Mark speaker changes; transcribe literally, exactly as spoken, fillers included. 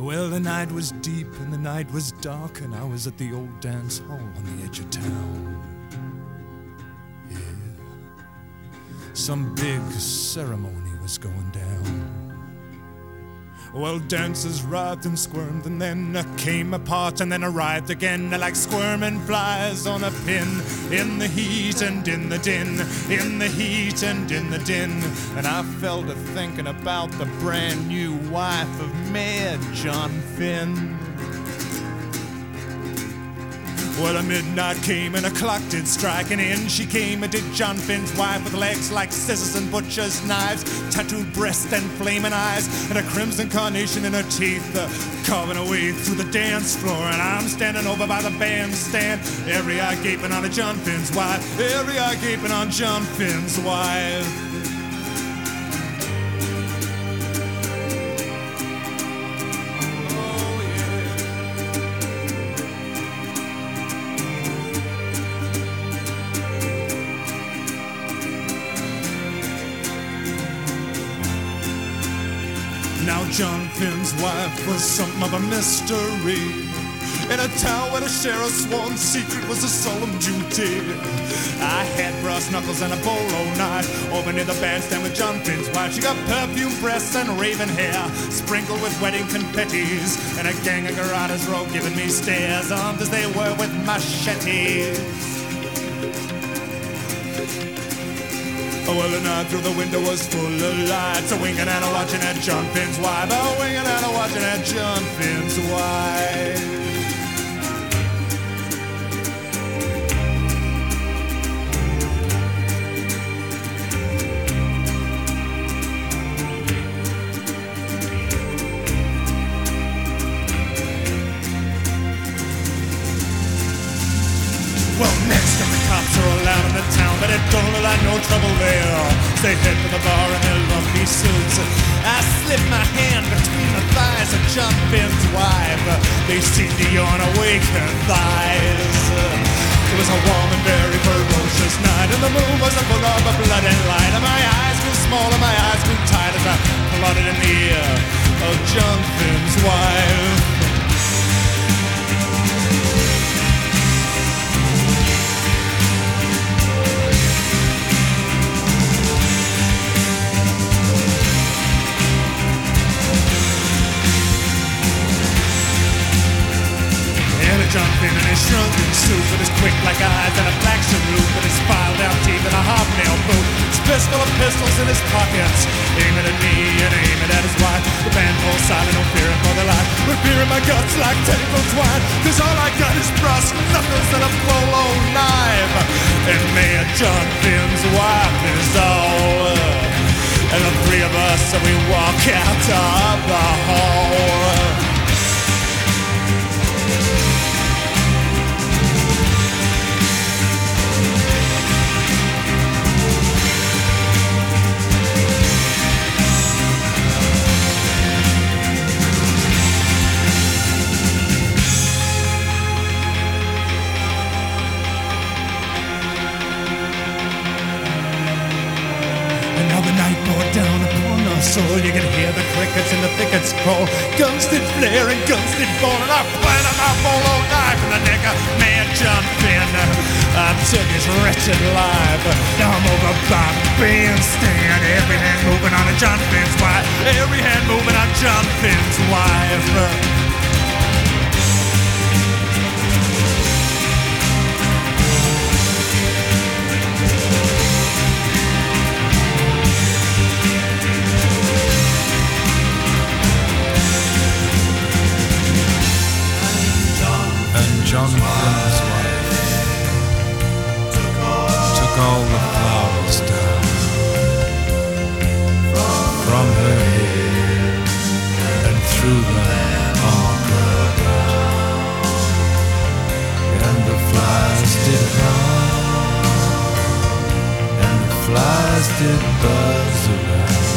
Speaker 1: Well, the night was deep and the night was dark, and I was at the old dance hall on the edge of town. Yeah, some big ceremony was going down. Well, dancers writhed and squirmed, and then uh, came apart, and then arrived again, uh, like squirming flies on a pin, in the heat and in the din, in the heat and in the din. And I fell to thinking about the brand new wife of Mayor John Finn. Well, a midnight came and a clock did strike, and in she came, and did John Finn's wife, with legs like scissors and butcher's knives, tattooed breast and flaming eyes, and a crimson carnation in her teeth, uh, carving her way through the dance floor. And I'm standing over by the bandstand, every eye gaping on a John Finn's wife, every eye gaping on John Finn's wife. Now John Finn's wife was something of a mystery, in a town where the sheriff's sworn secret was a solemn duty. I had brass knuckles and a bolo knife over near the bandstand with John Finn's wife. She got perfume breasts and raven hair, sprinkled with wedding confettis, and a gang of garrotes were all giving me stares, armed as they were with machetes. Oh, well, the night through the window was full of lights, a winking and a watching at John Finn's wife, a winking and a watching at John Finn's wife. Well, next time the cops are all out in the town, but it don't look like no trouble there. They head for the bar in their lumpy suits. I slip my hand between the thighs of John Finn's wife. They seem to yawn awake her thighs. It was a warm and very ferocious night, and the moon was full of blood and light. And my eyes grew small and my eyes grew tight as I plodded in the ear of John Finn's wife. John Finn in his shrunken suit, with his quick black eyes and a black salute, with his filed out teeth and a hobnail boot, his pistol of pistols in his pockets, aiming at me and aiming at his wife. The band falls silent, no fearing for their life, with fear in my guts like tentacles twine, cause all I got is brass knuckles and a polo knife, and Mayor John Finn's wife is all. And the three of us, so we walk out of the hall. So you can hear the crickets and the thickets crawl, guns did flare and guns did fall, and I planted my bolo knife in the neck of Mayor John Finn. I took his wretched life. Now I'm over by the bandstand, every hand moving on a John Finn's wife, every hand moving on John Finn's wife.
Speaker 2: John Finn's wife took all the flowers down from her head and threw them on the ground, and the flies did hum, and the flies did buzz around.